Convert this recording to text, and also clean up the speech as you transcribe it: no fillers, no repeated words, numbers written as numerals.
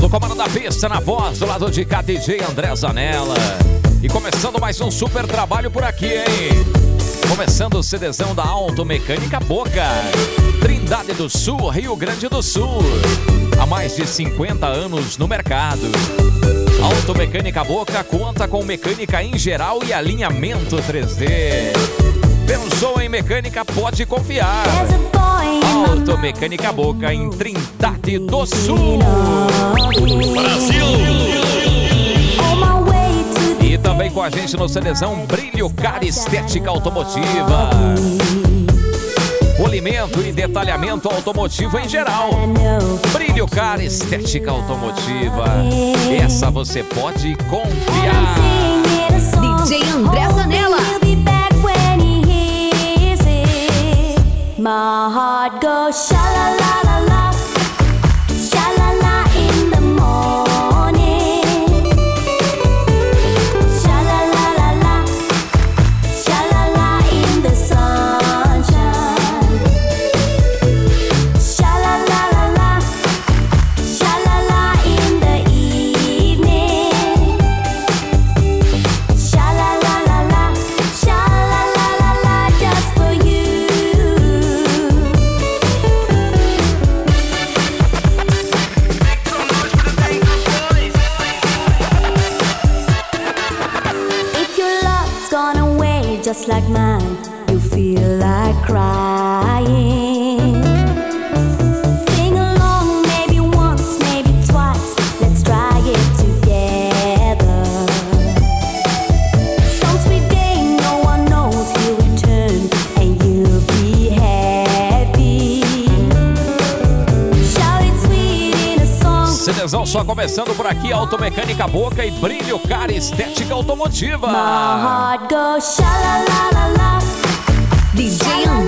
No comando da pista, na voz, do lado de cá, DJ André Zanella. E começando mais um super trabalho por aqui, hein? Começando o CDzão da Automecânica Boca, Trindade do Sul, Rio Grande do Sul. Há mais de 50 anos no mercado. Automecânica Boca conta com mecânica em geral e alinhamento 3D. Pensou em mecânica, pode confiar. Automecânica Boca em Trindade do Sul, Brasil. E também com a gente no CDzão Brilho Cara Estética Automotiva, polimento e detalhamento automotivo em geral. Brilho Cara Estética Automotiva, essa você pode confiar. DJ André Zanella. My heart goes sha-la-la-la-la, sha-la-la in the morning, sha-la-la-la-la, sha-la-la in the sunshine, sha-la-la-la-la, sha-la-la in the evening, sha-la-la-la-la, sha-la-la-la-la just for you. Just like mine, you feel like crying. Sing along, maybe once, maybe twice. Let's try it together. Some sweet day, no one knows he'll return, and you'll be happy. Shout it sweet in a song. CDzão só começando por aqui, Automecânica Boca e Brilho Cara Estética Automotiva. My heart goes sha-la-la-la-la, DJ André